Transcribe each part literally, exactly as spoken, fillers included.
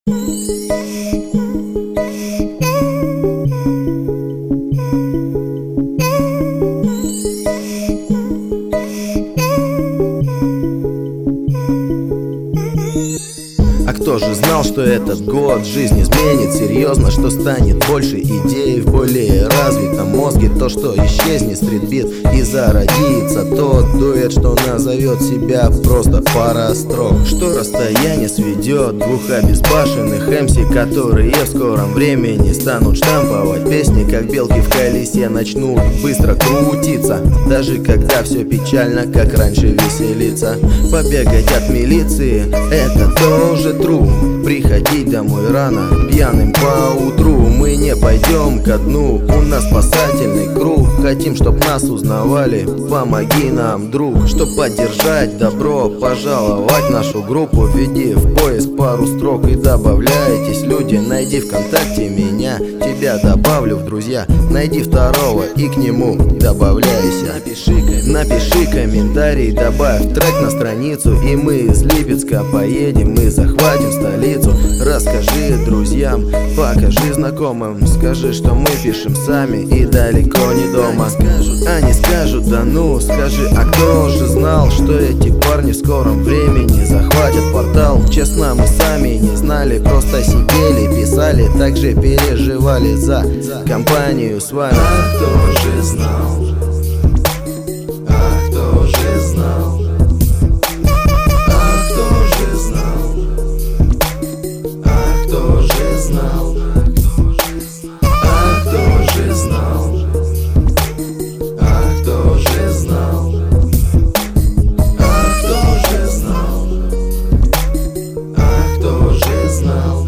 А кто же знал, что этот год жизнь изменит серьезно, что станет больше идей в более развитом мозге, то, что исчезнет стритбит и зародится тот дуэт, что назовет себя просто пара строк, что расстояние сведет двух обезбашенных эм си, которые в скором времени станут штамповать песни, как белки в колесе начнут быстро крутиться, даже когда все печально, как раньше веселиться. Побегать от милиции — это тоже true. Приходить домой рано, пьяным поутру. Мы не пойдем ко дну, у нас спасательный круг. Хотим, чтоб нас узнавали, помоги нам, друг. Чтоб поддержать добро, пожаловать нашу группу, введи в поиск пару строк и добавляйтесь, люди. Найди ВКонтакте меня, тебя добавлю в друзья. Найди второго и к нему добавляйся. Напиши, напиши комментарий, добавь трек на страницу, и мы из Липецка поедем, мы захватим столицу. Расскажи друзьям, покажи знакомым, скажи, что мы пишем сами и далеко не дома. Они скажут: да ну, скажи, а кто же знал, что эти парни в скором времени захватят портал? Честно, мы сами не знали, просто сидели, писали, также переживали за компанию с вами. А кто же знал? А кто же знал? А кто же знал? А кто же знал? А кто же знал? А кто же знал? А кто же знал? А кто же знал?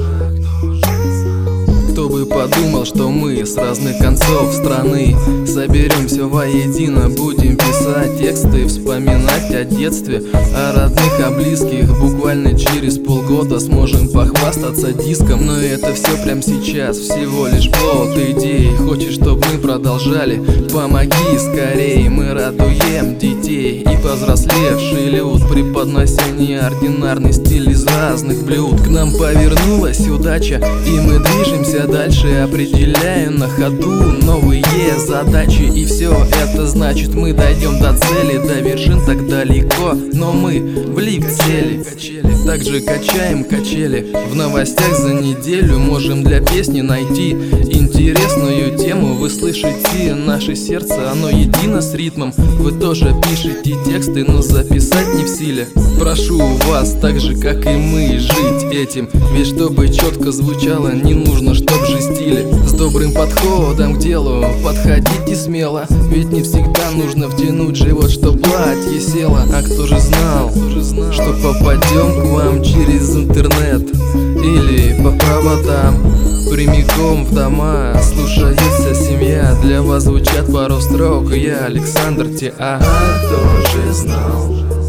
Кто бы подумал, что мы с разных концов страны соберемся воедино, будем писать тексты, вспоминать о детстве, о родных, о близких. Буквально через полгода сможем похвастаться диском. Но это все прямо сейчас, всего лишь плод идей. Хочешь, чтобы мы продолжали? Помоги скорее, мы радуем детей и повзрослевший люд, преподнося неординарный стиль из разных блюд. К нам повернулась удача, и мы движемся дальше, определяя на ходу новые задачи. И все это значит, мы дойдем до цели, до вершин так далеко, но мы в лифт сели. Также качаем качели, в новостях за неделю можем для песни найти интересную тему. Вы слышите наше сердце, оно едино с ритмом. Вы тоже пишете тексты, но записать не в силе. Прошу вас, так же как и мы, жить этим, ведь чтобы четко звучало, не нужно, чтоб жестили. С добрым подходом к делу подходите смело, ведь не всегда нужно втянуть живот, чтоб платье село. А кто же знал, что попадем к вам через интернет или по проводам, прямиком в дома? Слушается семья, для вас звучат пару строк. Я Александр Ти А. А кто же знал?